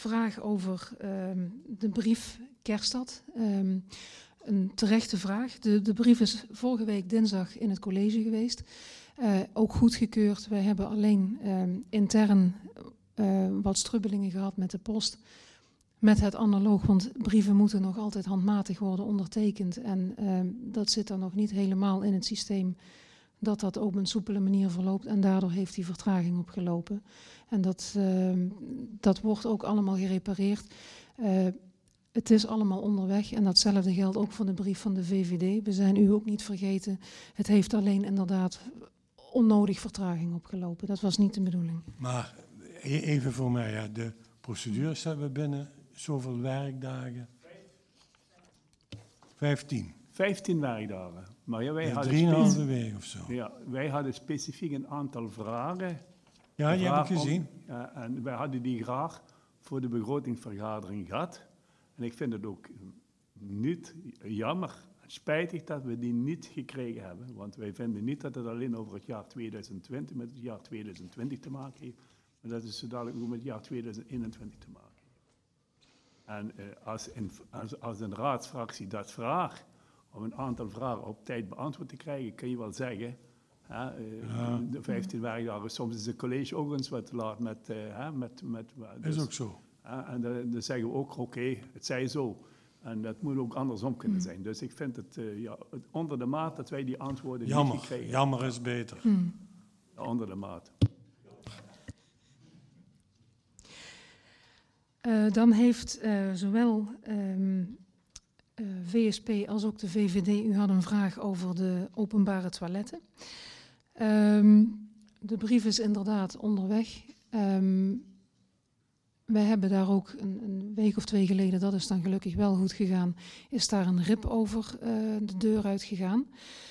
vraag over de brief Kerstad. Een terechte vraag. De brief is vorige week dinsdag in het college geweest. Ook goedgekeurd. Wij hebben alleen intern wat strubbelingen gehad met de post. Met het analoog, want brieven moeten nog altijd handmatig worden ondertekend. En dat zit dan nog niet helemaal in het systeem dat op een soepele manier verloopt. En daardoor heeft die vertraging opgelopen. En dat wordt ook allemaal gerepareerd. Het is allemaal onderweg en datzelfde geldt ook voor de brief van de VVD. We zijn u ook niet vergeten. Het heeft alleen inderdaad onnodig vertraging opgelopen. Dat was niet de bedoeling. Maar even voor mij, ja, de procedures hebben binnen zoveel werkdagen? 15. 15 werkdagen. Maar ja, wij hadden 3,5 week of zo. Ja, wij hadden specifiek een aantal vragen. Ja, die heb ik gezien. En wij hadden die graag voor de begrotingsvergadering gehad. En ik vind het ook niet jammer en spijtig dat we die niet gekregen hebben. Want wij vinden niet dat het alleen over het jaar 2020, met het jaar 2020 te maken heeft. Maar dat is zo dadelijk ook met het jaar 2021 te maken. En als een raadsfractie dat vraagt, om een aantal vragen op tijd beantwoord te krijgen, kun je wel zeggen, de 15 werkdagen, soms is het college ook eens wat te laat met dus, is ook zo. En dan zeggen we ook, oké, het zij zo. En dat moet ook andersom kunnen zijn. Dus ik vind het onder de maat dat wij die antwoorden niet gekregen. Jammer is beter. Onder de maat. Dan heeft zowel VSP als ook de VVD, u had een vraag over de openbare toiletten. De brief is inderdaad onderweg. We hebben daar ook een week of 2 geleden, dat is dan gelukkig wel goed gegaan, is daar een rip over de deur uitgegaan.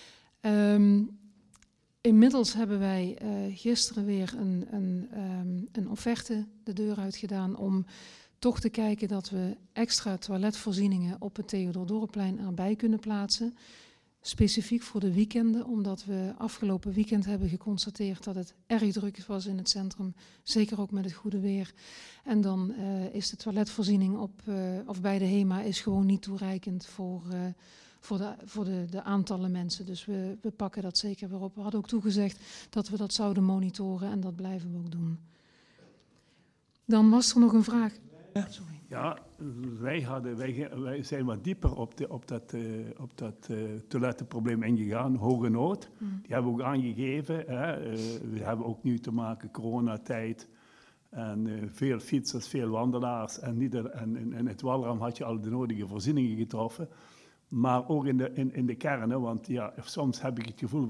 Inmiddels hebben wij gisteren weer een offerte de deur uitgedaan om toch te kijken dat we extra toiletvoorzieningen op het Theodor Dorpplein erbij kunnen plaatsen. Specifiek voor de weekenden, omdat we afgelopen weekend hebben geconstateerd dat het erg druk was in het centrum. Zeker ook met het goede weer. En dan is de toiletvoorziening of bij de HEMA is gewoon niet toereikend voor de aantallen mensen. Dus we pakken dat zeker weer op. We hadden ook toegezegd dat we dat zouden monitoren en dat blijven we ook doen. Dan was er nog een vraag. Sorry. Ja, wij zijn wat dieper op dat toilettenprobleem ingegaan, hoge nood. Die hebben we ook aangegeven. We hebben ook nu te maken coronatijd en veel fietsers, veel wandelaars. En in het Walram had je al de nodige voorzieningen getroffen. Maar ook in de kern, want ja, soms heb ik het gevoel,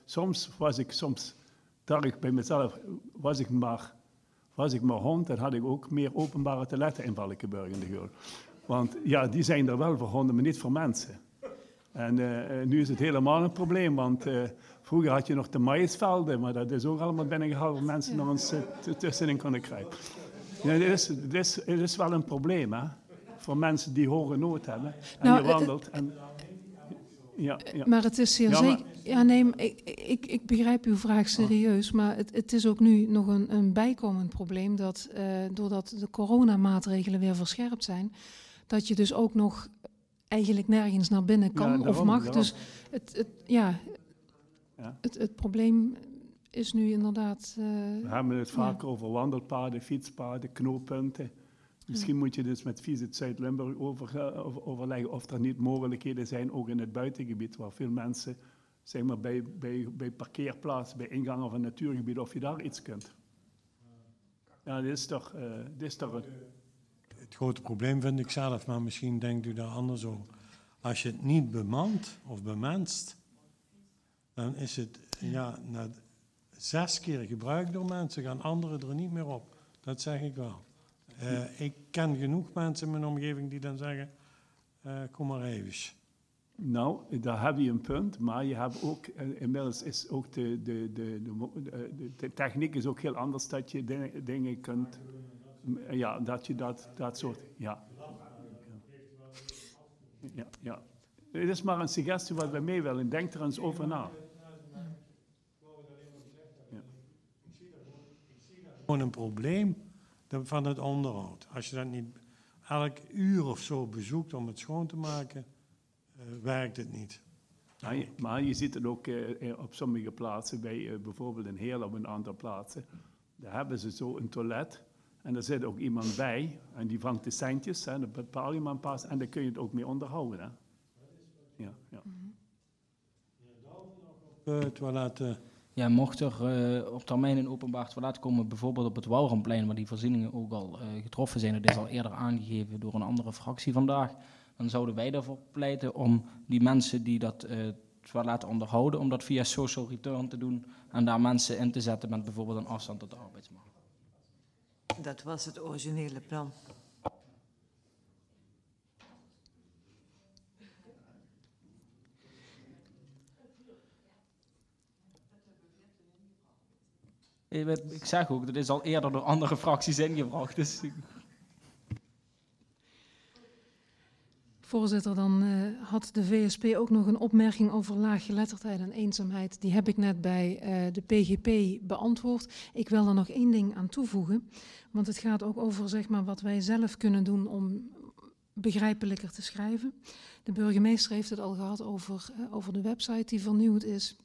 dacht ik bij mezelf, was ik maar hond, dan had ik ook meer openbare toiletten in Valkenburg in de Geul. Want ja, die zijn er wel voor honden, maar niet voor mensen. En nu is het helemaal een probleem, want vroeger had je nog de maïsvelden, maar dat is ook allemaal binnengehaald waar mensen nog eens tussenin konden krijgen. Ja, het is wel een probleem, hè, voor mensen die hoge nood hebben. En je wandelt. Ja. Maar het is zeer zeker. Ja, nee, ik begrijp uw vraag serieus, maar het is ook nu nog een bijkomend probleem dat doordat de coronamaatregelen weer verscherpt zijn, dat je dus ook nog eigenlijk nergens naar binnen kan of mag. Daarom. Dus het probleem is nu inderdaad. We hebben het vaak over wandelpaden, fietspaden, knooppunten. Misschien moet je dus met Visit Zuid-Limburg overleggen of er niet mogelijkheden zijn, ook in het buitengebied, waar veel mensen, zeg maar bij parkeerplaatsen, bij ingangen van natuurgebieden, of je daar iets kunt. Ja, dit is toch een... Het grote probleem vind ik zelf, maar misschien denkt u daar anders over. Als je het niet bemant of bemenst, dan is het na 6 keer gebruikt door mensen, gaan anderen er niet meer op. Dat zeg ik wel. Ik ken genoeg mensen in mijn omgeving die dan zeggen, kom maar even. Nou, daar heb je een punt, maar je hebt ook, inmiddels is ook de techniek is ook heel anders, dat je dingen kunt, dat je dat soort, ja. Het is maar een suggestie wat we mee willen, denk er eens over na. Gewoon een probleem van het onderhoud. Als je dat niet elk uur of zo bezoekt om het schoon te maken, werkt het niet. Maar je ziet het ook op sommige plaatsen, bij bijvoorbeeld in Heerlen op een aantal plaatsen. Daar hebben ze zo een toilet en daar zit ook iemand bij en die vangt de centjes, hè, dan bepaal je maar een pas en daar kun je het ook mee onderhouden. Hè. Ja, ja. Toiletten. Ja, mocht er op termijn een openbaar toilet komen, bijvoorbeeld op het Wouwramplein, waar die voorzieningen ook al getroffen zijn, dat is al eerder aangegeven door een andere fractie vandaag, dan zouden wij ervoor pleiten om die mensen die dat toilet onderhouden, om dat via social return te doen en daar mensen in te zetten met bijvoorbeeld een afstand tot de arbeidsmarkt. Dat was het originele plan. Ik zeg ook, dat is al eerder door andere fracties ingebracht. Dus Voorzitter, dan had de VSP ook nog een opmerking over laaggeletterdheid en eenzaamheid. Die heb ik net bij de PGP beantwoord. Ik wil er nog één ding aan toevoegen, want het gaat ook over zeg maar, wat wij zelf kunnen doen om begrijpelijker te schrijven. De burgemeester heeft het al gehad over de website die vernieuwd is.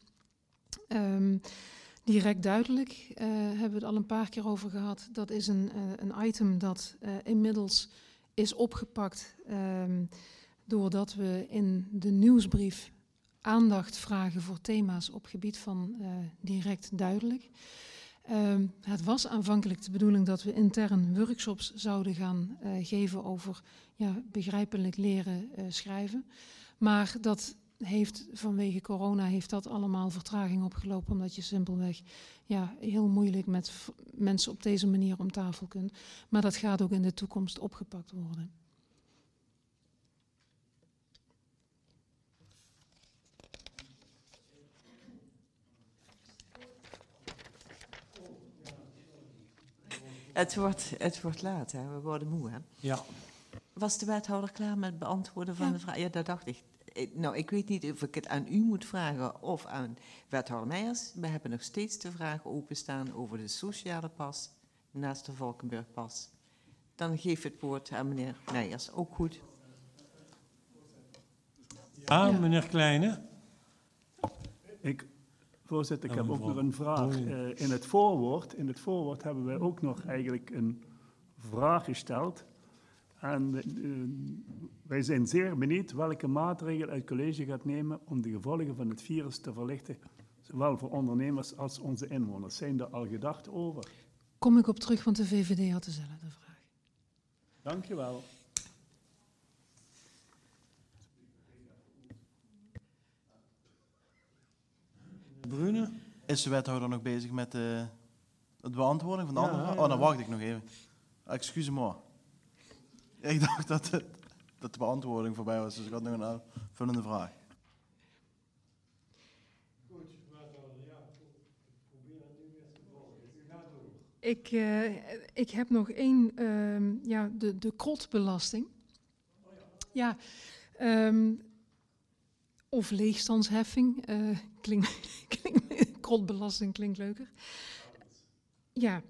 Direct duidelijk hebben we het al een paar keer over gehad. Dat is een item dat inmiddels is opgepakt doordat we in de nieuwsbrief aandacht vragen voor thema's op gebied van direct duidelijk. Het was aanvankelijk de bedoeling dat we intern workshops zouden gaan geven over begrijpelijk leren schrijven. Maar dat heeft vanwege corona heeft dat allemaal vertraging opgelopen, omdat je simpelweg heel moeilijk met mensen op deze manier om tafel kunt. Maar dat gaat ook in de toekomst opgepakt worden. Het wordt laat, hè? We worden moe. Hè? Ja. Was de wethouder klaar met het beantwoorden van de vraag? Ja, dat dacht ik. Nou, ik weet niet of ik het aan u moet vragen of aan wethouder Meijers. We hebben nog steeds de vraag openstaan over de sociale pas naast de Valkenburgpas. Dan geef ik het woord aan meneer Meijers. Ook goed. Ja, meneer Kleine. Voorzitter, ik heb ook nog een vraag. In het voorwoord hebben wij ook nog eigenlijk een vraag gesteld. En wij zijn zeer benieuwd welke maatregelen het college gaat nemen om de gevolgen van het virus te verlichten, zowel voor ondernemers als onze inwoners. Zijn daar al gedachten over? Kom ik op terug, want de VVD had dezelfde vraag. Dank je wel. Brune? Is de wethouder nog bezig met het beantwoorden van de andere vraag? Oh, dan wacht ik nog even. Excuse-moi. Ik dacht dat de beantwoording voorbij was, dus ik had nog een aanvullende vraag. Goed, wethouder, probeer het nu weer te volgen. Ik heb nog één, de krotbelasting. Ja, of leegstandsheffing. Krotbelasting klinkt leuker. Ja,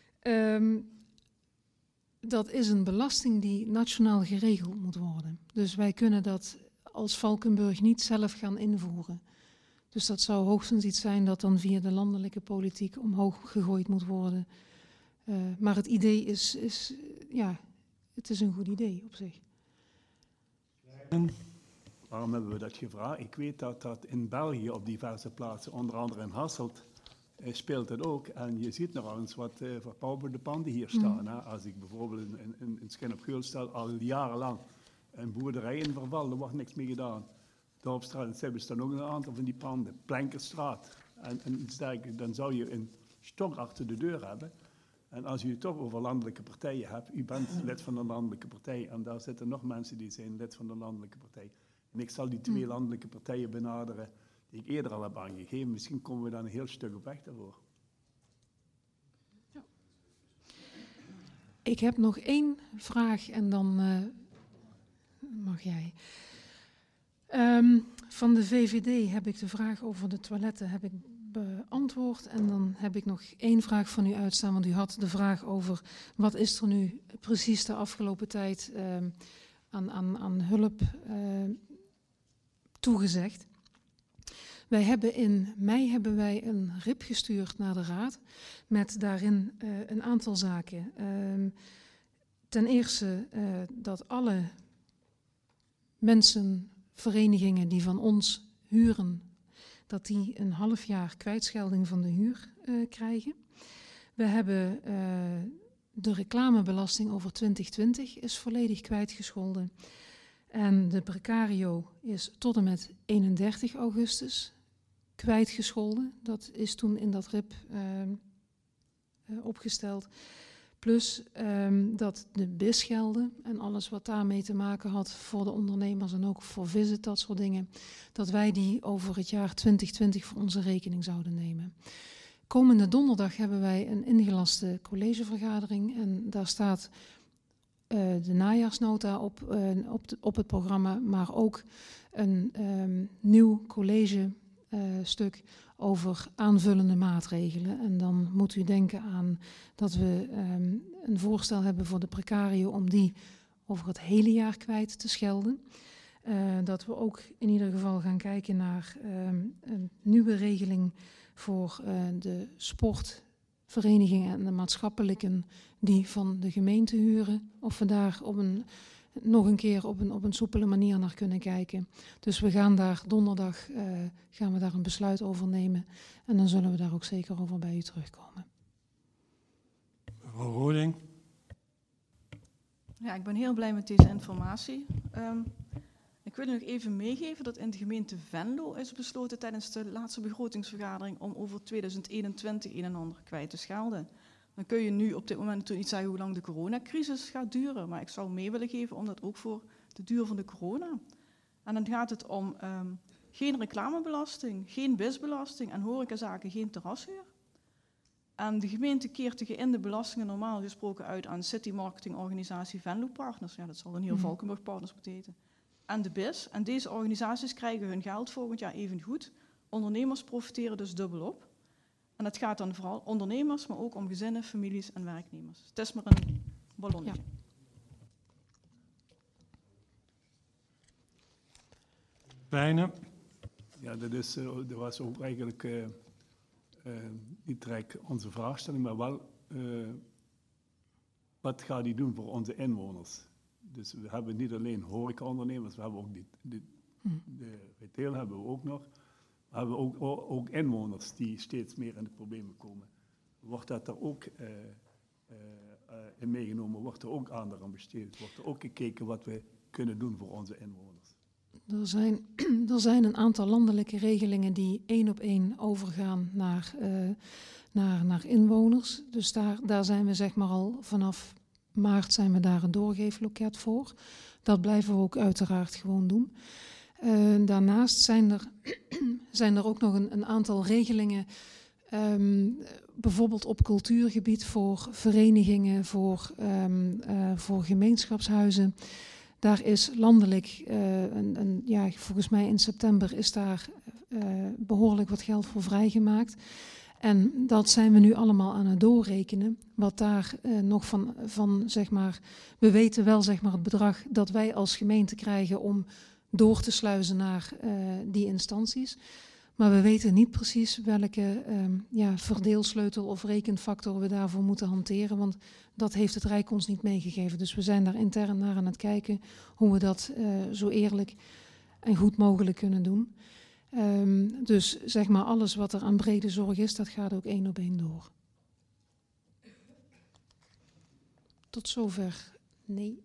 dat is een belasting die nationaal geregeld moet worden. Dus wij kunnen dat als Valkenburg niet zelf gaan invoeren. Dus dat zou hoogstens iets zijn dat dan via de landelijke politiek omhoog gegooid moet worden. Maar het idee is het is een goed idee op zich. Waarom hebben we dat gevraagd? Ik weet dat in België op diverse plaatsen, onder andere in Hasselt, speelt het ook. En je ziet nog eens wat verpauperde panden hier staan. Hè? Als ik bijvoorbeeld in Schin op Geul stel, al jarenlang een boerderij in verval, er wordt niks mee gedaan. Dorpstraat en Sibbe staan ook een aantal van die panden. Plenkerstraat en iets dergelijks. Dan zou je een stok achter de deur hebben. En als u het toch over landelijke partijen hebt, u bent lid van een landelijke partij en daar zitten nog mensen die zijn lid van de landelijke partij. En ik zal die twee landelijke partijen benaderen die ik eerder al heb aangegeven. Misschien komen we dan een heel stuk op weg daarvoor. Ja. Ik heb nog één vraag en dan mag jij. Van de VVD heb ik de vraag over de toiletten beantwoord. En dan heb ik nog 1 vraag van u uitstaan, want u had de vraag over wat is er nu precies de afgelopen tijd aan hulp toegezegd. In mei hebben wij een RIP gestuurd naar de Raad met daarin een aantal zaken. Ten eerste dat alle mensen, verenigingen die van ons huren, dat die een half jaar kwijtschelding van de huur krijgen. We hebben de reclamebelasting over 2020 is volledig kwijtgescholden. En de precario is tot en met 31 augustus kwijtgescholden. Dat is toen in dat RIP opgesteld. Plus dat de BIS-gelden en alles wat daarmee te maken had voor de ondernemers en ook voor Visit, dat soort dingen, dat wij die over het jaar 2020 voor onze rekening zouden nemen. Komende donderdag hebben wij een ingelaste collegevergadering en daar staat de najaarsnota op het programma, maar ook een nieuw collegestuk over aanvullende maatregelen. En dan moet u denken aan dat we een voorstel hebben voor de precario om die over het hele jaar kwijt te schelden. Dat we ook in ieder geval gaan kijken naar een nieuwe regeling voor de sportverenigingen en de maatschappelijken die van de gemeente huren. Of we daar nog een keer op een soepele manier naar kunnen kijken. Dus we gaan daar donderdag een besluit over nemen. En dan zullen we daar ook zeker over bij u terugkomen. Mevrouw Roding. Ja, ik ben heel blij met deze informatie. Ik wil u nog even meegeven dat in de gemeente Venlo is besloten tijdens de laatste begrotingsvergadering om over 2021 een en ander kwijt te schelden. Dan kun je nu op dit moment natuurlijk niet zeggen hoe lang de coronacrisis gaat duren, maar ik zou mee willen geven om dat ook voor de duur van de corona. En dan gaat het om geen reclamebelasting, geen BIS-belasting en horecazaken geen terrashuur. En de gemeente keert de geïnde belastingen normaal gesproken uit aan City Marketing Organisatie Venlo Partners. Ja, dat zal dan hier Valkenburg Partners moeten heten. En de BIS. En deze organisaties krijgen hun geld volgend jaar even goed. Ondernemers profiteren dus dubbelop. En het gaat dan vooral ondernemers, maar ook om gezinnen, families en werknemers. Het is maar een ballonnetje. Ja. Bijna. Ja, dat was ook eigenlijk niet direct onze vraagstelling, maar wel wat gaat die doen voor onze inwoners? Dus we hebben niet alleen horecaondernemers, we hebben ook de retail hebben we ook nog. We hebben ook inwoners die steeds meer in de problemen komen. Wordt dat er ook in meegenomen? Wordt er ook aandacht aan besteed? Wordt er ook gekeken wat we kunnen doen voor onze inwoners? Er zijn een aantal landelijke regelingen die 1 op 1 overgaan naar inwoners. Dus daar zijn we zeg maar al vanaf maart zijn we daar een doorgeefloket voor. Dat blijven we ook uiteraard gewoon doen. Daarnaast zijn er ook nog een aantal regelingen, bijvoorbeeld op cultuurgebied voor verenigingen, voor gemeenschapshuizen. Daar is landelijk, volgens mij in september is daar behoorlijk wat geld voor vrijgemaakt. En dat zijn we nu allemaal aan het doorrekenen. Wat daar nog van zeg maar, we weten wel zeg maar het bedrag dat wij als gemeente krijgen om door te sluizen naar die instanties. Maar we weten niet precies welke verdeelsleutel of rekenfactor we daarvoor moeten hanteren. Want dat heeft het Rijk ons niet meegegeven. Dus we zijn daar intern naar aan het kijken hoe we dat zo eerlijk en goed mogelijk kunnen doen. Dus zeg maar alles wat er aan brede zorg is, dat gaat ook 1 op 1 door. Tot zover, nee.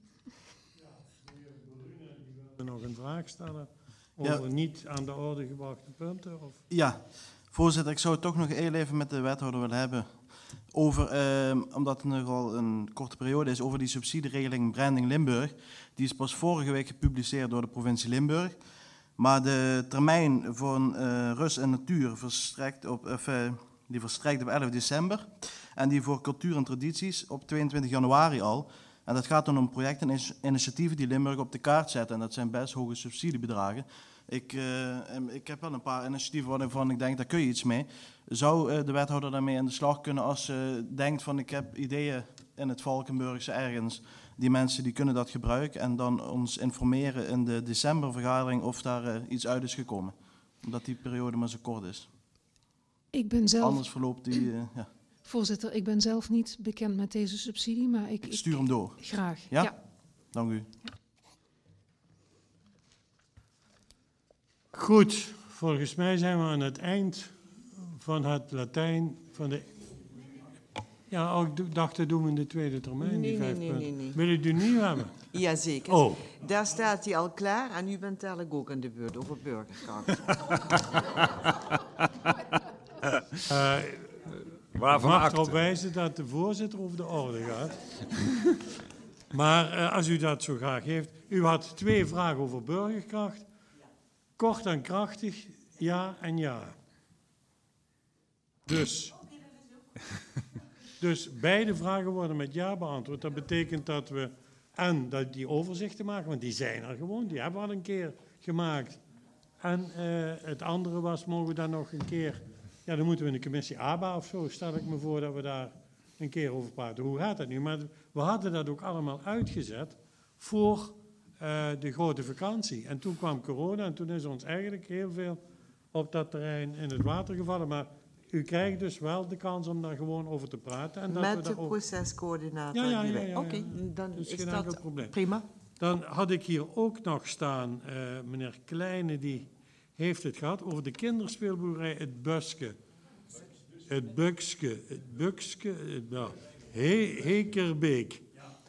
Nog een vraag stellen over niet aan de orde gebrachte punten? Of? Ja, voorzitter, ik zou het toch nog heel even met de wethouder willen hebben over, omdat het nogal een korte periode is, over die subsidieregeling Branding Limburg. Die is pas vorige week gepubliceerd door de provincie Limburg. Maar de termijn voor rust en natuur verstrekt op 11 december. En die voor cultuur en tradities op 22 januari al. En dat gaat dan om projecten en initiatieven die Limburg op de kaart zetten. En dat zijn best hoge subsidiebedragen. Ik heb wel een paar initiatieven waarvan ik denk, daar kun je iets mee. Zou de wethouder daarmee aan de slag kunnen als ze denkt van ik heb ideeën in het Valkenburgse ergens. Die mensen die kunnen dat gebruiken en dan ons informeren in de decembervergadering of daar iets uit is gekomen. Omdat die periode maar zo kort is. Ik ben zelf, Anders verloopt die... ja. voorzitter, ik ben zelf niet bekend met deze subsidie, maar ik Stuur hem door. graag. Ja? Dank u. Goed, volgens mij zijn we aan het eind van het Latijn van de... Ja, ik dacht dat doen we in de tweede termijn, die 5 punten. Nee. Wil je die niet hebben? Jazeker. Oh. Daar staat hij al klaar en u bent dadelijk ook aan de beurt over burgerkracht. Ik mag erop wijzen dat de voorzitter over de orde gaat. Maar als u dat zo graag heeft. U had 2 vragen over burgerkracht. Kort en krachtig, ja en ja. Dus beide vragen worden met ja beantwoord. Dat betekent dat we dat die overzichten maken, want die zijn er gewoon. Die hebben we al een keer gemaakt. En het andere was, mogen we dan nog een keer... Ja, dan moeten we in de commissie ABA of zo, stel ik me voor dat we daar een keer over praten. Hoe gaat dat nu? Maar we hadden dat ook allemaal uitgezet voor de grote vakantie. En toen kwam corona en toen is ons eigenlijk heel veel op dat terrein in het water gevallen. Maar u krijgt dus wel de kans om daar gewoon over te praten. En dat Met we de daar ook... procescoördinator. Ja. Oké, dan Dus is geen enkel dat probleem. prima. Dan had ik hier ook nog staan, meneer Kleine, die heeft het gehad over de kinderspeelboerderij Het Buske. Het Bukske, Hekerbeek.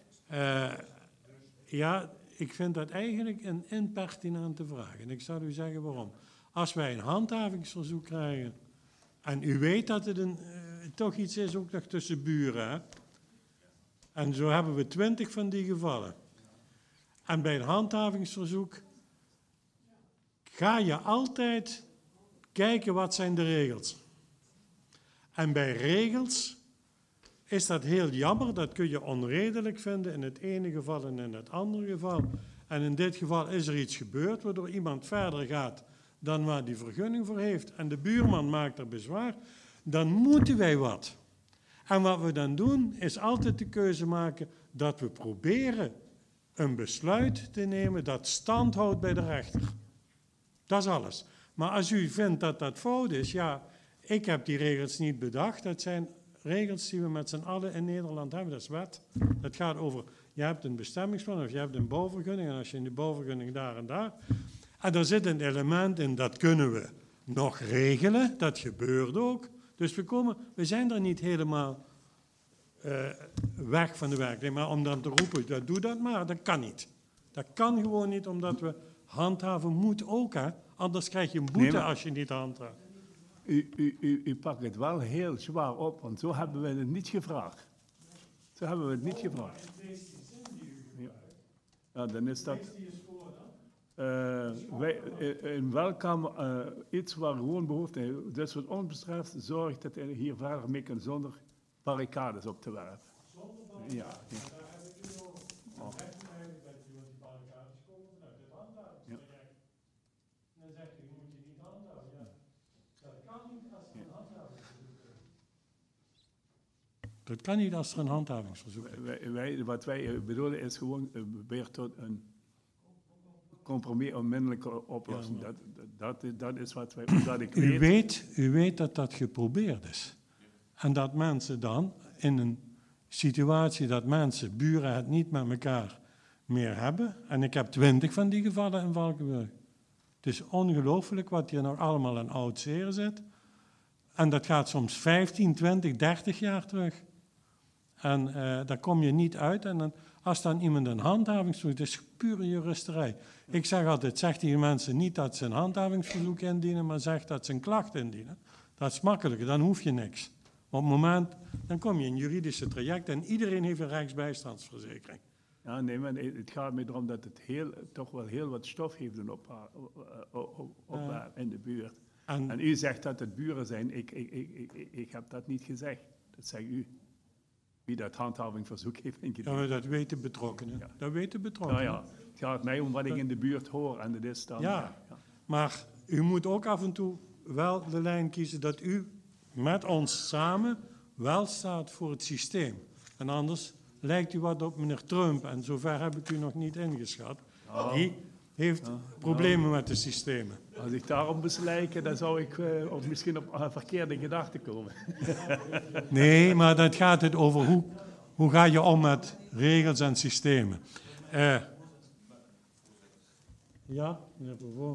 Ja, ik vind dat eigenlijk een impertinente vraag. En ik zal u zeggen waarom. Als wij een handhavingsverzoek krijgen, en u weet dat het toch iets is ook nog tussen buren, hè? En zo hebben we 20 van die gevallen. En bij een handhavingsverzoek ga je altijd kijken wat zijn de regels. En bij regels is dat heel jammer, dat kun je onredelijk vinden in het ene geval en in het andere geval. En in dit geval is er iets gebeurd waardoor iemand verder gaat dan waar die vergunning voor heeft. En de buurman maakt er bezwaar, dan moeten wij wat. En wat we dan doen, is altijd de keuze maken dat we proberen een besluit te nemen dat stand houdt bij de rechter. Dat is alles. Maar als u vindt dat dat fout is, ja, ik heb die regels niet bedacht. Dat zijn regels die we met z'n allen in Nederland hebben. Dat is wet. Dat gaat over, je hebt een bestemmingsplan of je hebt een bouwvergunning. En als je in de bouwvergunning daar en daar... En daar zit een element in, dat kunnen we nog regelen. Dat gebeurt ook. Dus we zijn er niet helemaal weg van de werkelijkheid. Maar om dan te roepen, doe dat maar, dat kan niet. Dat kan gewoon niet, omdat we handhaven moet ook, hè. Anders krijg je een boete als je niet handhaaft. U pakt het wel heel zwaar op, want zo hebben we het niet gevraagd. Zo hebben we het niet gevraagd. Ja, dan is dat... in welke iets waar gewoon behoefte is. Dus wat ons betreft zorgt dat er hier verder mee kan zonder barricades op te werpen. Ja. Dat kan niet als er een handhavingsverzoek is. Wat wij bedoelen is gewoon weer tot een compromis, onmiddellijke oplossing. Ja, dat is wat wij... Dat ik U weet dat dat geprobeerd is. En dat mensen dan in een situatie dat buren het niet met elkaar meer hebben. En ik heb 20 van die gevallen in Valkenburg. Het is ongelooflijk wat hier nog allemaal aan oud zeer zit. En dat gaat soms 15, 20, 30 jaar terug. En daar kom je niet uit. En dan, als dan iemand een handhavingsverzoek, het is pure juristerij. Ik zeg altijd, zeg tegen mensen niet dat ze een handhavingsverzoek indienen, maar zeg dat ze een klacht indienen. Dat is makkelijker, dan hoef je niks. Op het moment, dan kom je in juridische traject en iedereen heeft een rechtsbijstandsverzekering. Ja, nee, maar het gaat me erom dat het toch wel heel wat stof heeft in de buurt. En u zegt dat het buren zijn. Ik heb dat niet gezegd. Dat zegt u. Wie dat handhavingsverzoek heeft ingediend. Ja, dat weten betrokkenen. Ja. Dat weten betrokkenen. Nou ja, het gaat mij om wat ik in de buurt hoor. En dat is dan... Ja, Maar u moet ook af en toe wel de lijn kiezen dat u met ons samen wel staat voor het systeem. En anders lijkt u wat op meneer Trump, en zover heb ik u nog niet ingeschat. Die heeft problemen met de systemen. Als ik daarom moest lijken, dan zou ik misschien op verkeerde gedachten komen. Nee, maar dat gaat het over hoe ga je om met regels en systemen. Ja, meneer Provaux.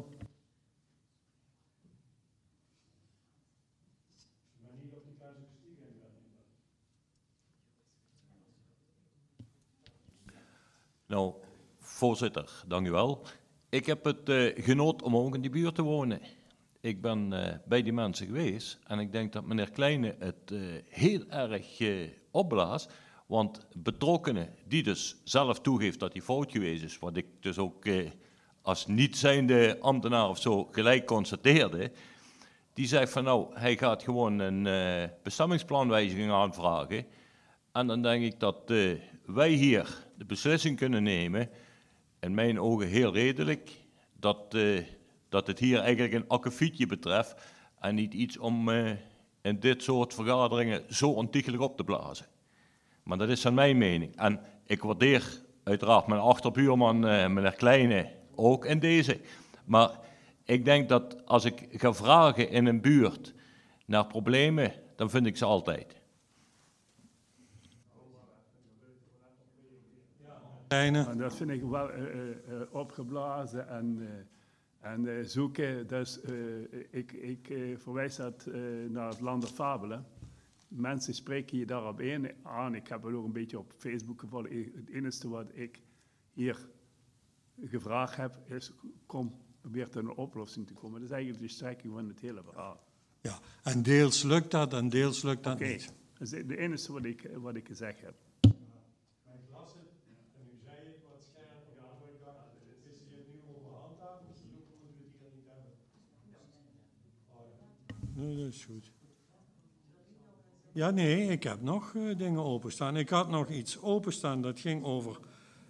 Nou, voorzitter, dank u wel. Ik heb het genot om ook in die buurt te wonen. Ik ben bij die mensen geweest en ik denk dat meneer Kleine het heel erg opblaast. Want betrokkenen die dus zelf toegeeft dat hij fout geweest is, wat ik dus ook als niet zijnde ambtenaar of zo gelijk constateerde, die zegt van nou, hij gaat gewoon een bestemmingsplanwijziging aanvragen. En dan denk ik dat wij hier de beslissing kunnen nemen, in mijn ogen heel redelijk, dat het hier eigenlijk een akkefietje betreft en niet iets om in dit soort vergaderingen zo ontiegelijk op te blazen. Maar dat is dan mijn mening. En ik waardeer uiteraard mijn achterbuurman, meneer Kleine, ook in deze. Maar ik denk dat als ik ga vragen in een buurt naar problemen, dan vind ik ze altijd. En dat vind ik wel opgeblazen en zoeken. Dus ik verwijs dat naar het Land der Fabelen. Mensen spreken je daarop aan. Ik heb het ook een beetje op Facebook gevallen. Het enige wat ik hier gevraagd heb is, probeer tot een oplossing te komen. Dat is eigenlijk de strekking van het hele verhaal. Ja, en deels lukt dat en deels lukt dat niet. Dat is het enige wat ik gezegd heb. Nee, dat is goed. Ja, nee, ik heb nog dingen openstaan. Ik had nog iets openstaan, dat ging over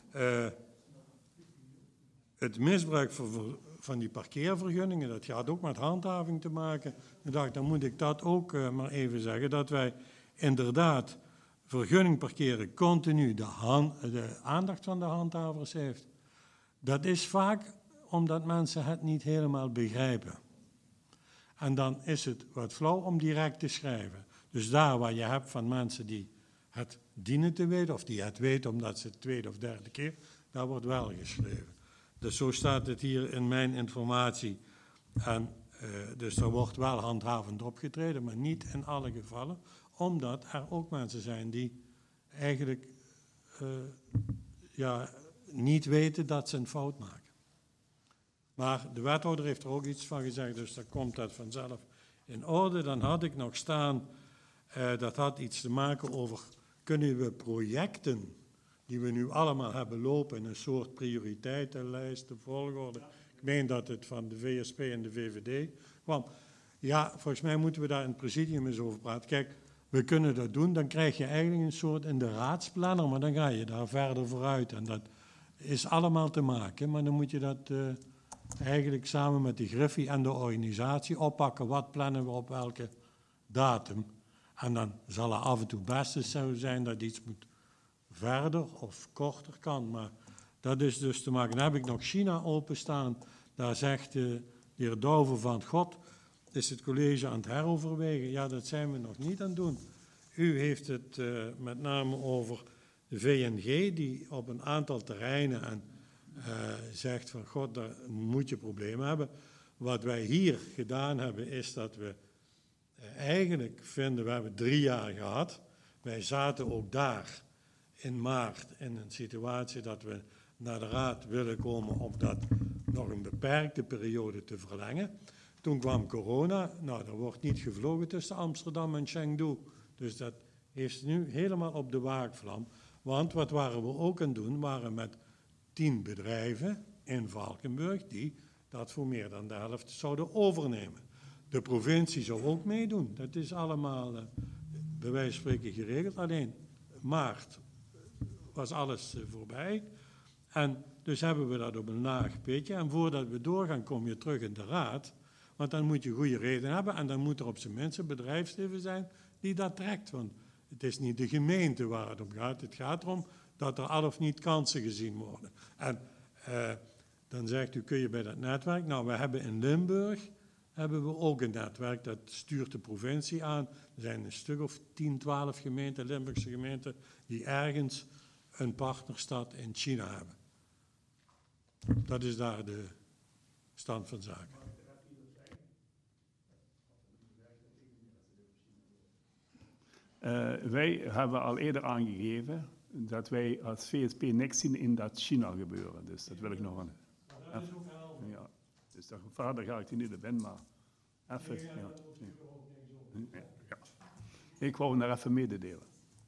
het misbruik van die parkeervergunningen. Dat gaat ook met handhaving te maken. Ik dacht, dan moet ik dat ook maar even zeggen, dat wij inderdaad vergunning parkeren continu de aandacht van de handhavers heeft. Dat is vaak omdat mensen het niet helemaal begrijpen. En dan is het wat flauw om direct te schrijven. Dus daar waar je hebt van mensen die het dienen te weten, of die het weten omdat ze het tweede of derde keer, daar wordt wel geschreven. Dus zo staat het hier in mijn informatie. En dus er wordt wel handhavend opgetreden, maar niet in alle gevallen, omdat er ook mensen zijn die eigenlijk niet weten dat ze een fout maken. Maar de wethouder heeft er ook iets van gezegd, dus dan komt dat vanzelf in orde. Dan had ik nog staan, dat had iets te maken over, kunnen we projecten die we nu allemaal hebben lopen in een soort prioriteitenlijst, de volgorde. Ik meen dat het van de VSP en de VVD kwam. Ja, volgens mij moeten we daar in het presidium eens over praten. Kijk, we kunnen dat doen, dan krijg je eigenlijk een soort in de raadsplanner, maar dan ga je daar verder vooruit. En dat is allemaal te maken, maar dan moet je dat eigenlijk samen met de Griffie en de organisatie oppakken. Wat plannen we op welke datum? En dan zal er af en toe best eens zo zijn dat iets moet verder of korter kan. Maar dat is dus te maken. Dan heb ik nog China openstaan. Daar zegt de heer Douwe van God, is het college aan het heroverwegen? Ja, dat zijn we nog niet aan het doen. U heeft het met name over de VNG, die op een aantal terreinen en zegt van God, daar moet je problemen hebben. Wat wij hier gedaan hebben, is dat we eigenlijk vinden, we hebben 3 jaar gehad. Wij zaten ook daar in maart in een situatie dat we naar de raad willen komen om dat nog een beperkte periode te verlengen. Toen kwam corona, nou, er wordt niet gevlogen tussen Amsterdam en Chengdu. Dus dat heeft nu helemaal op de waakvlam. Want wat waren we ook aan het doen, waren met 10 bedrijven in Valkenburg die dat voor meer dan de helft zouden overnemen. De provincie zou ook meedoen. Dat is allemaal bij wijze van spreken geregeld. Alleen maart was alles voorbij. En dus hebben we dat op een laag pitje. En voordat we doorgaan, kom je terug in de raad. Want dan moet je goede reden hebben. En dan moet er op zijn minst een bedrijfsleven zijn die dat trekt. Want het is niet de gemeente waar het om gaat. Het gaat erom dat er al of niet kansen gezien worden. En dan zegt u, kun je bij dat netwerk? Nou, we hebben in Limburg ook een netwerk. Dat stuurt de provincie aan. Er zijn een stuk of 10, 12 gemeenten, Limburgse gemeenten, die ergens een partnerstad in China hebben. Dat is daar de stand van zaken. Wij hebben al eerder aangegeven dat wij als VSP niks zien in dat China gebeuren. Dus dat wil ik nog aan. Ja, dus verder ga ik er niet op in, maar even. Ja. Ja. Ik wou het even mededelen.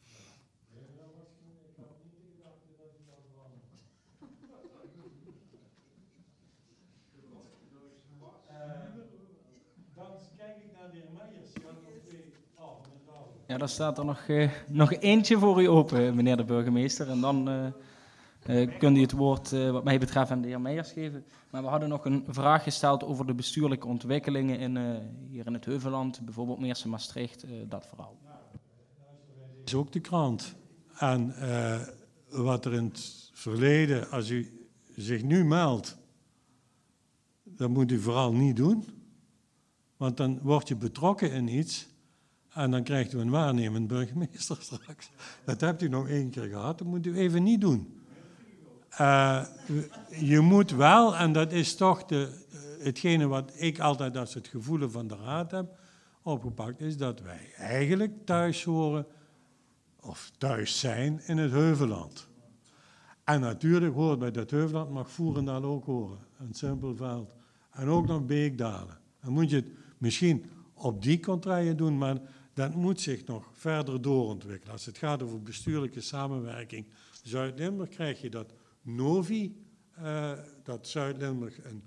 Dan kijk ik naar de heer Meijers. Ja, daar staat er nog eentje voor u open, meneer de burgemeester. En dan kunt u het woord wat mij betreft aan de heer Meijers geven. Maar we hadden nog een vraag gesteld over de bestuurlijke ontwikkelingen hier in het Heuvelland. Bijvoorbeeld Meersen, Maastricht, dat verhaal. Dat is ook de krant. En wat er in het verleden, als u zich nu meldt, dat moet u vooral niet doen. Want dan word je betrokken in iets en dan krijgt u een waarnemend burgemeester straks. Dat hebt u nog 1 keer gehad, dat moet u even niet doen. Je moet wel, en dat is toch hetgene wat ik altijd als het gevoel van de raad heb opgepakt, is dat wij eigenlijk thuis horen of thuis zijn in het Heuvelland. En natuurlijk hoort bij dat Heuvelland, mag Voerendaal ook horen, een Simpelveld. En ook nog Beekdalen. Dan moet je het misschien op die contraien doen, maar dat moet zich nog verder doorontwikkelen. Als het gaat over bestuurlijke samenwerking Zuid-Limburg, krijg je dat Novi, dat Zuid-Limburg een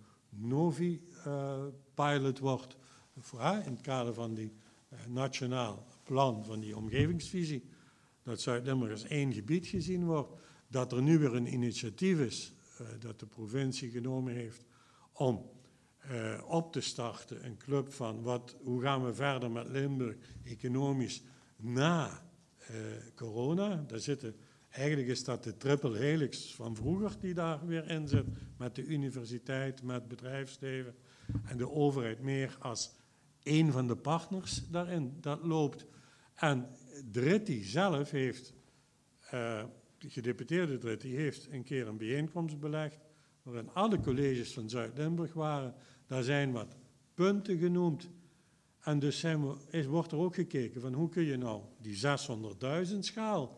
Novi-pilot wordt in het kader van die nationaal plan van die omgevingsvisie. Dat Zuid-Limburg als 1 gebied gezien wordt. Dat er nu weer een initiatief is dat de provincie genomen heeft om op te starten, een club van hoe gaan we verder met Limburg economisch na corona. Eigenlijk is dat de triple helix van vroeger die daar weer in zit, met de universiteit, met bedrijfsleven en de overheid meer als 1 van de partners daarin. Dat loopt. En Dritti zelf heeft, de gedeputeerde Dritti, heeft een keer een bijeenkomst belegd waarin alle colleges van Zuid-Limburg waren. Daar zijn wat punten genoemd. En dus wordt er ook gekeken van hoe kun je nou die 600.000 schaal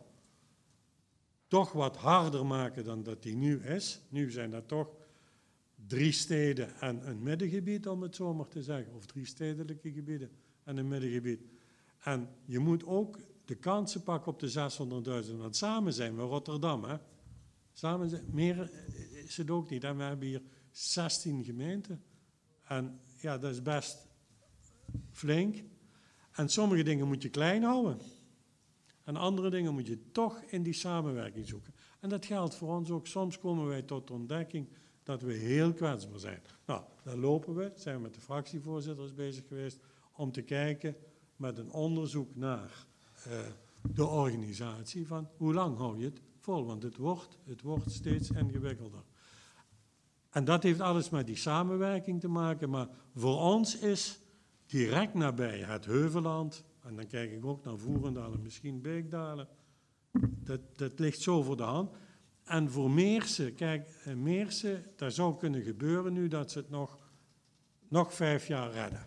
toch wat harder maken dan dat die nu is. Nu zijn dat toch 3 steden en een middengebied, om het zo maar te zeggen. Of 3 stedelijke gebieden en een middengebied. En je moet ook de kansen pakken op de 600.000. Want samen zijn we Rotterdam. Hè? Samen zijn, meer is het ook niet. En we hebben hier 16 gemeenten. En ja, dat is best flink. En sommige dingen moet je klein houden. En andere dingen moet je toch in die samenwerking zoeken. En dat geldt voor ons ook. Soms komen wij tot de ontdekking dat we heel kwetsbaar zijn. Nou, daar lopen we, zijn we met de fractievoorzitters bezig geweest, om te kijken met een onderzoek naar de organisatie van hoe lang hou je het vol. Want het wordt steeds ingewikkelder. En dat heeft alles met die samenwerking te maken. Maar voor ons is direct nabij het Heuvelland, en dan kijk ik ook naar Voerendaal en misschien Beekdalen, dat ligt zo voor de hand. En voor Meersen, kijk, Meersen, dat zou kunnen gebeuren nu dat ze het nog 5 jaar redden.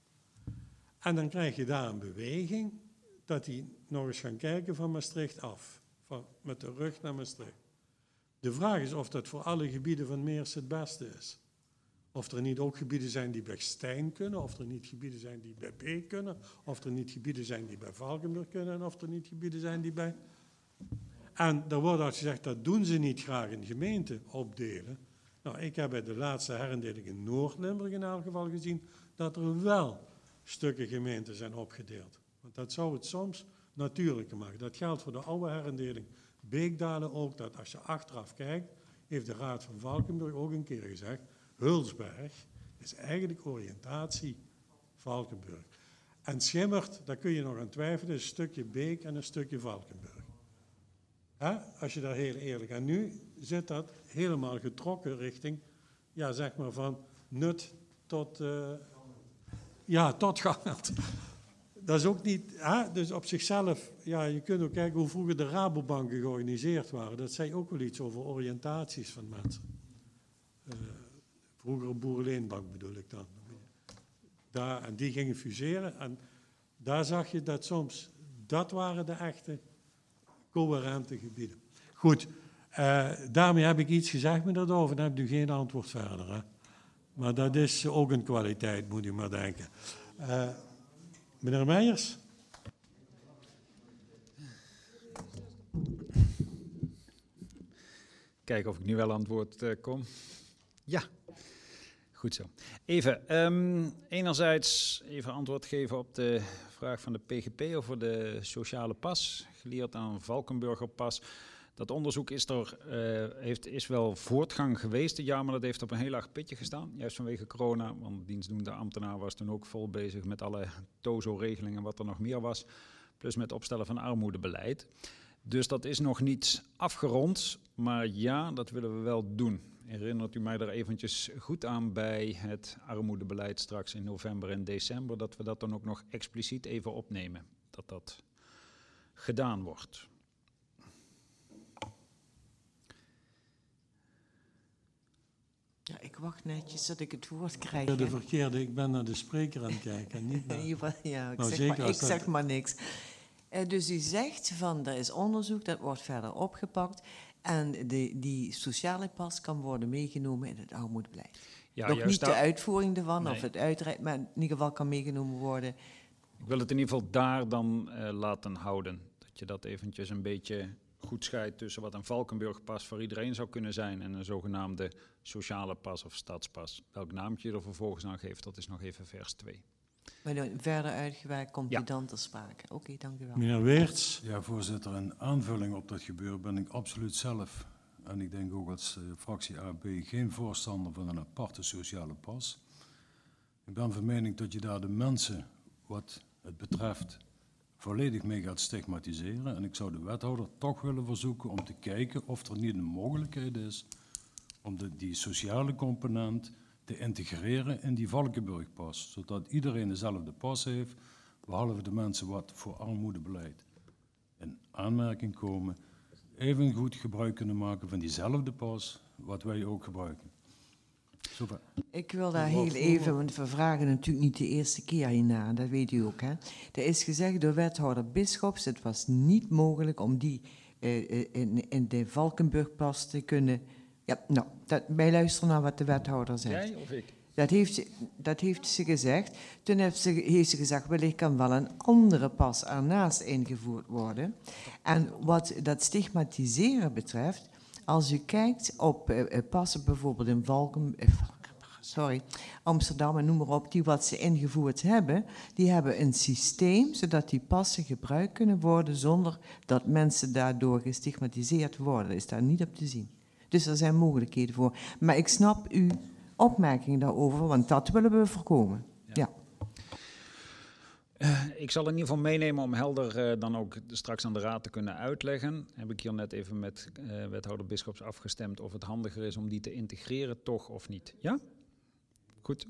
En dan krijg je daar een beweging dat die nog eens gaan kijken van Maastricht af, met de rug naar Maastricht. De vraag is of dat voor alle gebieden van Meersen het beste is. Of er niet ook gebieden zijn die bij Stijn kunnen, of er niet gebieden zijn die bij Beek kunnen, of er niet gebieden zijn die bij Valkenburg kunnen, en of er niet gebieden zijn die bij... En er wordt al gezegd, dat doen ze niet graag in gemeenten opdelen. Nou, ik heb bij de laatste herindeling in Noord-Limburg in elk geval gezien dat er wel stukken gemeenten zijn opgedeeld. Want dat zou het soms natuurlijker maken. Dat geldt voor de oude herindeling Beekdalen ook, dat als je achteraf kijkt, heeft de Raad van Valkenburg ook een keer gezegd, Hulsberg is eigenlijk oriëntatie Valkenburg. En Schimmert, daar kun je nog aan twijfelen, is een stukje Beek en een stukje Valkenburg. Als je daar heel eerlijk... En nu zit dat helemaal getrokken richting, ja, zeg maar van Nut tot... tot Gangert. Dat is ook niet... Dus op zichzelf, ja, je kunt ook kijken hoe vroeger de Rabobanken georganiseerd waren. Dat zei ook wel iets over oriëntaties van mensen. Vroeger een boerenleenbank bedoel ik dan. En die gingen fuseren en daar zag je dat soms, dat waren de echte coherente gebieden. Goed, daarmee heb ik iets gezegd met dat over, dan heb u geen antwoord verder. Hè? Maar dat is ook een kwaliteit, moet u maar denken. Meneer Meijers? Kijken of ik nu wel aan het woord kom. Ja. Goed zo. Even, enerzijds even antwoord geven op de vraag van de PGP over de sociale pas, geleerd aan Valkenburger pas. Dat onderzoek is wel voortgang geweest dit jaar, maar dat heeft op een heel laag pitje gestaan. Juist vanwege corona, want dienstdoende ambtenaar was toen ook vol bezig met alle TOZO-regelingen wat er nog meer was. Plus met opstellen van armoedebeleid. Dus dat is nog niet afgerond, maar ja, dat willen we wel doen. Herinnert u mij er eventjes goed aan bij het armoedebeleid straks in november en december, dat we dat dan ook nog expliciet even opnemen, dat dat gedaan wordt. Ja, ik wacht netjes dat ik het woord krijg. De verkeerde, ik ben naar de spreker aan het kijken. Niet naar... Ja, Nou, ik zeg maar niks. Dus u zegt van, er is onderzoek, dat wordt verder opgepakt. En die sociale pas kan worden meegenomen in het armoedebeleid. Ja, nog niet de uitvoering ervan, nee. Of het uitreiken, maar in ieder geval kan meegenomen worden. Ik wil het in ieder geval daar dan laten houden. Dat je dat eventjes een beetje goed scheidt tussen wat een Valkenburg-pas voor iedereen zou kunnen zijn en een zogenaamde sociale pas of stadspas. Welk naamje je er vervolgens aan geeft, dat is nog even vers 2. Maar dan verder uitgewerkt komt u dan ter sprake. Oké, dank u wel. Meneer Weerts. Ja, voorzitter, een aanvulling op dat gebeuren ben ik absoluut zelf, en ik denk ook als fractie AB, geen voorstander van een aparte sociale pas. Ik ben van mening dat je daar de mensen, wat het betreft, volledig mee gaat stigmatiseren. En ik zou de wethouder toch willen verzoeken om te kijken of er niet een mogelijkheid is om die sociale component te integreren in die Valkenburg-pas, zodat iedereen dezelfde pas heeft, behalve de mensen wat voor armoedebeleid in aanmerking komen, even goed gebruik kunnen maken van diezelfde pas, wat wij ook gebruiken. Super. Ik wil daar heel even, want we vragen natuurlijk niet de eerste keer hierna, dat weet u ook. Hè? Er is gezegd door wethouder Bisschops, het was niet mogelijk om die in de Valkenburg-pas te kunnen... Ja, nou, wij luisteren naar wat de wethouder zegt. Jij of ik? Dat heeft ze gezegd. Toen heeft ze gezegd, wellicht kan wel een andere pas ernaast ingevoerd worden. En wat dat stigmatiseren betreft, als u kijkt op passen bijvoorbeeld in Amsterdam en noem maar op, die wat ze ingevoerd hebben, die hebben een systeem zodat die passen gebruikt kunnen worden zonder dat mensen daardoor gestigmatiseerd worden. Dat is daar niet op te zien. Dus er zijn mogelijkheden voor. Maar ik snap uw opmerking daarover, want dat willen we voorkomen. Ja. Ik zal in ieder geval meenemen om helder dan ook straks aan de raad te kunnen uitleggen. Heb ik hier net even met wethouder Bisschops afgestemd of het handiger is om die te integreren, toch of niet. Ja? Goed.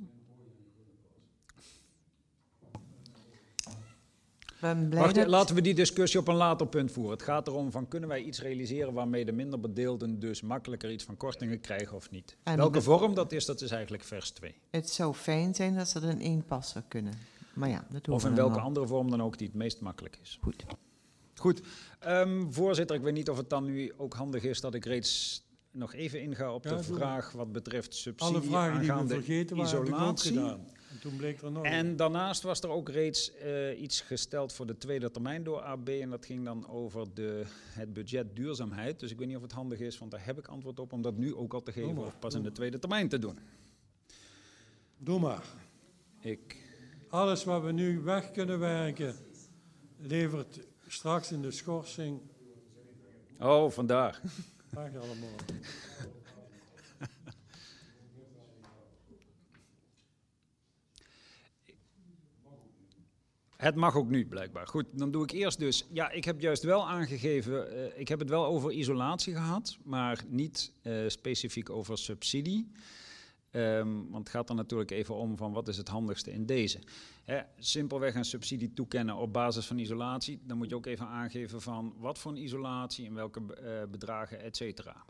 Wacht, laten we die discussie op een later punt voeren. Het gaat erom van, kunnen wij iets realiseren waarmee de minder bedeelden dus makkelijker iets van kortingen krijgen of niet? En welke vorm dat is eigenlijk vers 2. Het zou fijn zijn als dat in één pas zou kunnen. Maar ja, dat of in welke andere vorm dan ook die het meest makkelijk is. Goed. Voorzitter, ik weet niet of het dan nu ook handig is dat ik reeds nog even inga op de vraag wat betreft subsidie alle vragen aangaande die we vergeten waren, isolatie. heb ik ook gedaan. En toen bleek er nog en daarnaast was er ook reeds iets gesteld voor de tweede termijn door AB. En dat ging dan over het budget duurzaamheid. Dus ik weet niet of het handig is, want daar heb ik antwoord op, om dat nu ook al te geven of pas in de tweede termijn te doen. Doe maar. Alles wat we nu weg kunnen werken, levert straks in de schorsing. Oh, vandaar. Dag allemaal. Het mag ook nu, blijkbaar. Goed, dan doe ik eerst dus... Ja, ik heb juist wel aangegeven... ik heb het wel over isolatie gehad, maar niet specifiek over subsidie. Want het gaat er natuurlijk even om van wat is het handigste in deze. Simpelweg een subsidie toekennen op basis van isolatie. Dan moet je ook even aangeven van wat voor een isolatie, in welke bedragen, et cetera.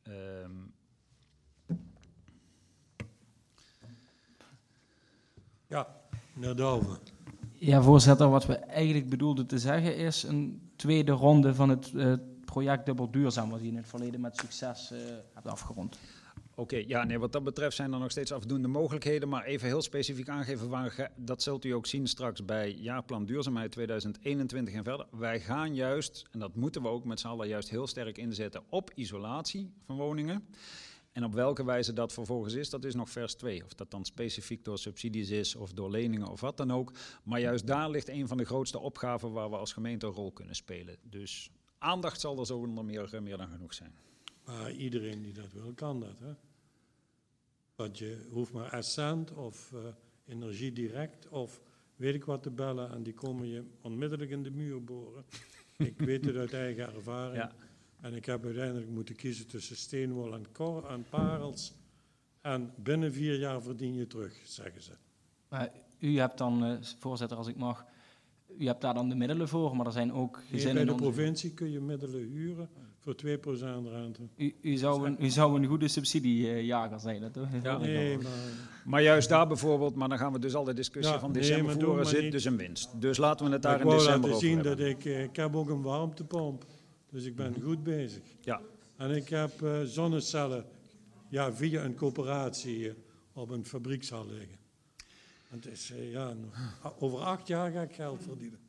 Ja, meneer Douwe. Ja, voorzitter, wat we eigenlijk bedoelden te zeggen is een tweede ronde van het project Dubbel Duurzaam, wat je in het verleden met succes hebt afgerond. Oké, ja, nee, wat dat betreft zijn er nog steeds afdoende mogelijkheden, maar even heel specifiek aangeven, dat zult u ook zien straks bij Jaarplan Duurzaamheid 2021 en verder. Wij gaan juist, en dat moeten we ook met z'n allen juist heel sterk inzetten op isolatie van woningen. En op welke wijze dat vervolgens is, dat is nog vers 2. Of dat dan specifiek door subsidies is of door leningen of wat dan ook. Maar juist daar ligt een van de grootste opgaven waar we als gemeente een rol kunnen spelen. Dus aandacht zal er zonder meer dan genoeg zijn. Maar iedereen die dat wil, kan dat, hè? Want je hoeft maar Essent of Energie Direct of weet ik wat te bellen en die komen je onmiddellijk in de muur boren. Ik weet het uit eigen ervaring. Ja. En ik heb uiteindelijk moeten kiezen tussen steenwol en parels. En binnen 4 jaar verdien je terug, zeggen ze. Maar u hebt dan, voorzitter, als ik mag, u hebt daar dan de middelen voor, maar er zijn ook gezinnen... Bij de provincie kun je middelen huren voor 2% rente. U zou een goede subsidiejager zijn, toch? Ja. Nee, maar juist daar bijvoorbeeld, maar dan gaan we dus al de discussie van december voeren, zit niet. Dus een winst. Dus laten we het daar in december over hebben. Ik zien dat ik heb ook een warmtepomp. Dus ik ben goed bezig. Ja. En ik heb zonnecellen via een coöperatie op een fabriekshal liggen. En het is, over 8 jaar ga ik geld verdienen.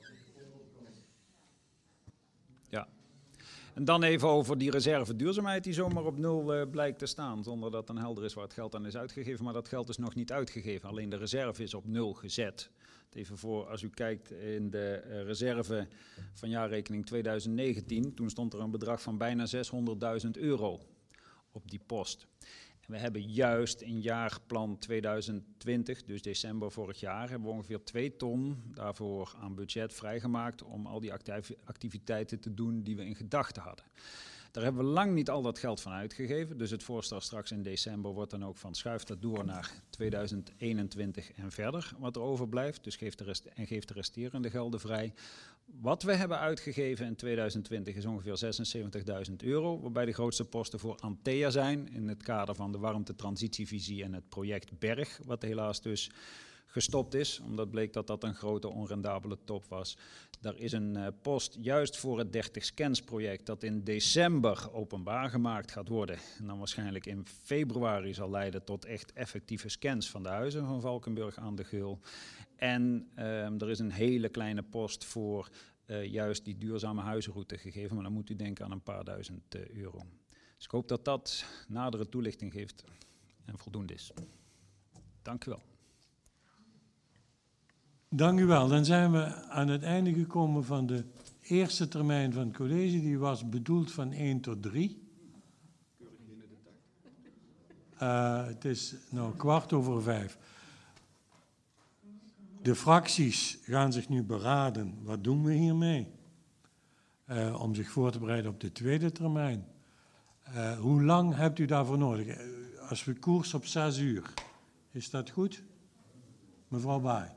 Ja. En dan even over die reserve duurzaamheid die zomaar op 0 blijkt te staan. Zonder dat dan helder is waar het geld aan is uitgegeven. Maar dat geld is nog niet uitgegeven. Alleen de reserve is op 0 gezet. Even voor, als u kijkt in de reserve van jaarrekening 2019, toen stond er een bedrag van bijna €600.000 op die post. En we hebben juist in jaarplan 2020, dus december vorig jaar, hebben we ongeveer 2 ton daarvoor aan budget vrijgemaakt om al die activiteiten te doen die we in gedachten hadden. Daar hebben we lang niet al dat geld van uitgegeven. Dus het voorstel straks in december wordt dan ook van schuift dat door naar 2021 en verder wat er overblijft. Dus geeft de resterende gelden vrij. Wat we hebben uitgegeven in 2020 is ongeveer €76.000. Waarbij de grootste posten voor Antea zijn in het kader van de warmtetransitievisie en het project Berg. Wat helaas dus gestopt is, omdat bleek dat dat een grote onrendabele top was. Daar is een post juist voor het 30 Scans project dat in december openbaar gemaakt gaat worden. En dan waarschijnlijk in februari zal leiden tot echt effectieve scans van de huizen van Valkenburg aan de Geul. En er is een hele kleine post voor juist die duurzame huizenroute gegeven, maar dan moet u denken aan een paar €1000. Dus ik hoop dat dat nadere toelichting geeft en voldoende is. Dank u wel. Dank u wel. Dan zijn we aan het einde gekomen van de eerste termijn van het college. Die was bedoeld van 1 tot 3. Het is nu 5:15. De fracties gaan zich nu beraden. Wat doen we hiermee? Om zich voor te bereiden op de tweede termijn. Hoe lang hebt u daarvoor nodig? Als we koers op 6 uur. Is dat goed? Mevrouw Baai.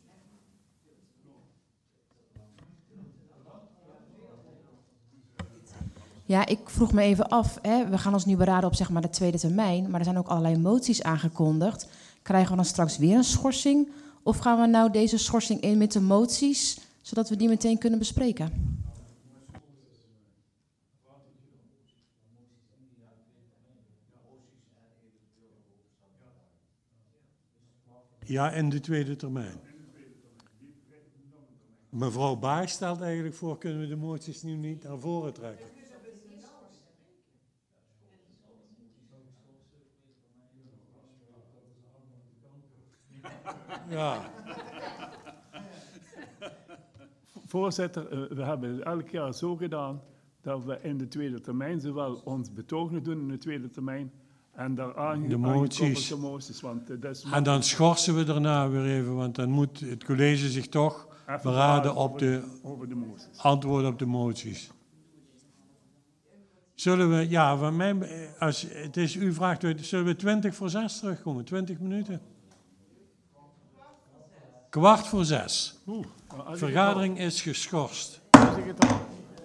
Ja, ik vroeg me even af, we gaan ons nu beraden op zeg maar de tweede termijn, maar er zijn ook allerlei moties aangekondigd. Krijgen we dan straks weer een schorsing? Of gaan we nou deze schorsing in met de moties, zodat we die meteen kunnen bespreken? Ja, in de tweede termijn. Mevrouw Baai stelt eigenlijk voor, kunnen we de moties nu niet naar voren trekken? Ja. Voorzitter, we hebben het elk jaar zo gedaan dat we in de tweede termijn zowel ons betoog doen in de tweede termijn en daaraan de moties. Want, en dan schorsen we daarna weer even, want dan moet het college zich toch beraden op de over de moties. antwoorden op de moties. Zullen we, ja, van mij, als het is u vraagt, zullen we 20 voor 6 terugkomen? 20 minuten? 5:15. Vergadering is geschorst. Als ik het al